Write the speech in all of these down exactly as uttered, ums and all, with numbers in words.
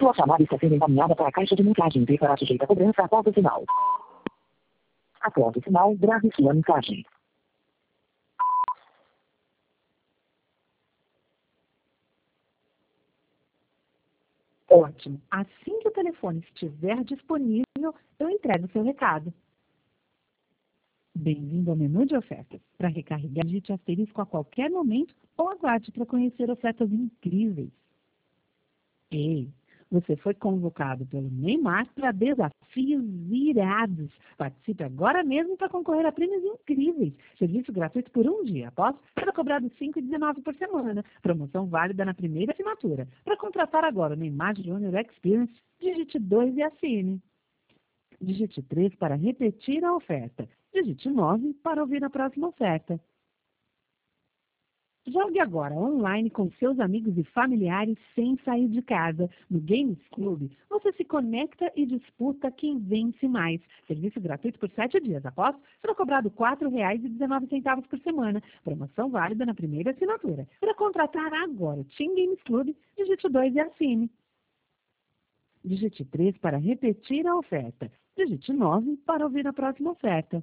Sua chamada está sendo encaminhada para a caixa de mensagem e será sujeita a cobrança após o sinal. Após o sinal, grave sua mensagem. Ótimo. Assim que o telefone estiver disponível, eu entrego o seu recado. Bem-vindo ao menu de ofertas. Para recarregar, digite asterisco a qualquer momento ou aguarde para conhecer ofertas incríveis. Ei, você foi convocado pelo Neymar para desafios irados. Participe agora mesmo para concorrer a prêmios incríveis. Serviço gratuito por um dia. Após, será cobrado cinco reais e dezenove centavos por semana. Promoção válida na primeira assinatura. Para contratar agora o Neymar Junior Experience, digite dois e assine. Digite três para repetir a oferta. Digite nove para ouvir a próxima oferta. Jogue agora online com seus amigos e familiares sem sair de casa. No Games Club, você se conecta e disputa quem vence mais. Serviço gratuito por sete dias. Após, será cobrado quatro reais e dezenove centavos por semana. Promoção válida na primeira assinatura. Para contratar agora o Team Games Club, digite dois e assine. Digite três para repetir a oferta. Digite nove para ouvir a próxima oferta.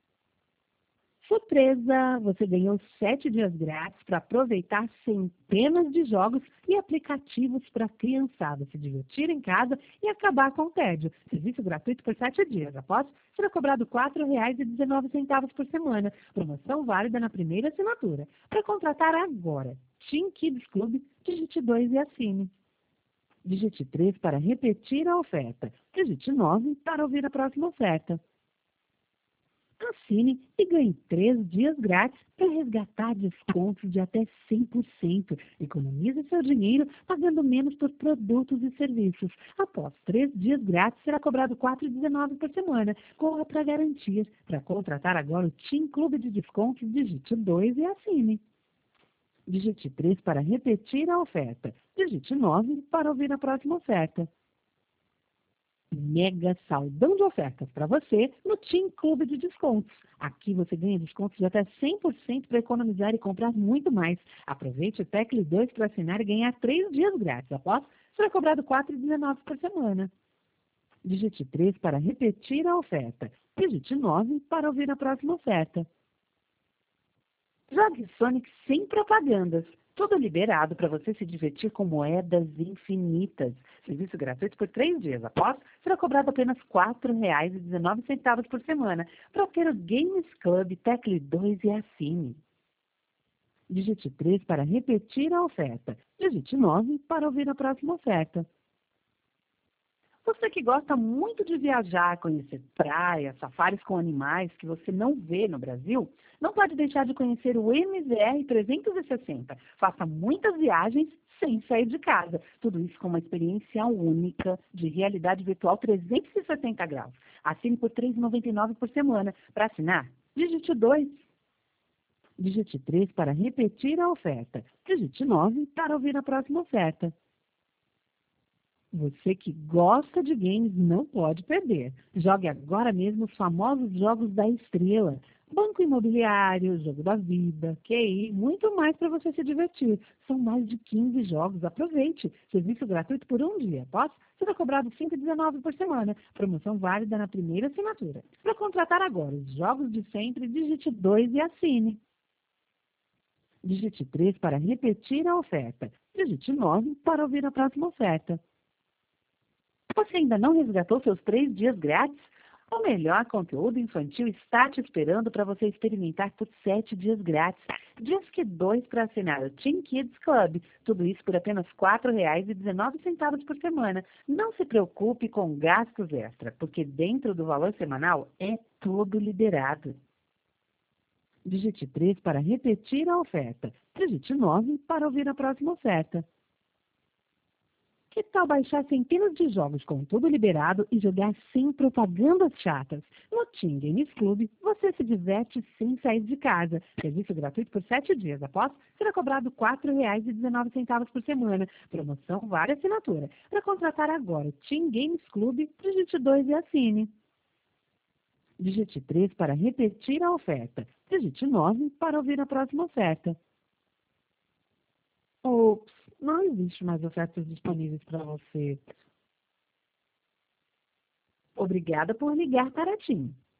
Surpresa! Você ganhou sete dias grátis para aproveitar centenas de jogos e aplicativos para a criançada se divertir em casa e acabar com o tédio. Serviço gratuito por sete dias. Após, será cobrado quatro reais e dezenove centavos por semana. Promoção válida na primeira assinatura. Para contratar agora, Team Kids Club, digite dois e assine. Digite três para repetir a oferta. Digite nove para ouvir a próxima oferta. Assine e ganhe três dias grátis para resgatar descontos de até cem por cento. Economize seu dinheiro pagando menos por produtos e serviços. Após três dias grátis, será cobrado quatro reais e dezenove centavos por semana. Corra para garantir. Para contratar agora o Team Clube de Descontos, digite dois e assine. Digite três para repetir a oferta. Digite nove para ouvir a próxima oferta. Mega saldão de ofertas para você no Team Clube de Descontos. Aqui você ganha descontos de até cem por cento para economizar e comprar muito mais. Aproveite o Tecle dois para assinar e ganhar três dias grátis. Após, será cobrado quatro reais e dezenove centavos por semana. Digite três para repetir a oferta. Digite nove para ouvir a próxima oferta. Jogue Sonic sem propagandas. Tudo liberado para você se divertir com moedas infinitas. Serviço gratuito por três dias. Após, será cobrado apenas quatro reais e dezenove centavos por semana. Para ter o Games Club, tecle dois e assine. Digite três para repetir a oferta. Digite nove para ouvir a próxima oferta. Você que gosta muito de viajar, conhecer praias, safaris com animais que você não vê no Brasil, não pode deixar de conhecer o M Z R trezentos e sessenta. Faça muitas viagens sem sair de casa. Tudo isso com uma experiência única de realidade virtual trezentos e sessenta graus. Assine por três reais e noventa e nove centavos por semana. Para assinar, digite dois. Digite três para repetir a oferta. Digite nove para ouvir a próxima oferta. Você que gosta de games não pode perder. Jogue agora mesmo os famosos jogos da Estrela. Banco Imobiliário, Jogo da Vida, Q I, muito mais para você se divertir. São mais de quinze jogos. Aproveite. Serviço gratuito por um dia. Após, será cobrado cinco reais e dezenove centavos por semana. Promoção válida na primeira assinatura. Para contratar agora os jogos de sempre, digite dois e assine. Digite três para repetir a oferta. Digite nove para ouvir a próxima oferta. Você ainda não resgatou seus três dias grátis? O melhor conteúdo infantil está te esperando para você experimentar por sete dias grátis. Disque dois para assinar o Team Kids Club. Tudo isso por apenas quatro reais e dezenove centavos por semana. Não se preocupe com gastos extra, porque dentro do valor semanal é tudo liberado. Digite três para repetir a oferta. Digite nove para ouvir a próxima oferta. Que tal baixar centenas de jogos com tudo liberado e jogar sem propagandas chatas? No Team Games Club, você se diverte sem sair de casa. Serviço gratuito por sete dias. Após, será cobrado quatro reais e dezenove centavos por semana. Promoção vale assinatura. Para contratar agora o Team Games Club, digite dois e assine. Digite três para repetir a oferta. Digite nove para ouvir a próxima oferta. Ops, não existe mais ofertas disponíveis para você. Obrigada por ligar para a TIM.